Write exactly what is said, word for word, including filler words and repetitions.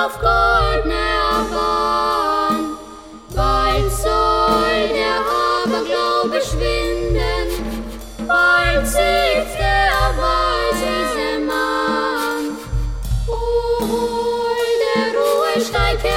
auf goldner Bahn. Bald soll der Aberglaube schwinden, bald siegt der weise Mann. O hol der Ruhesteig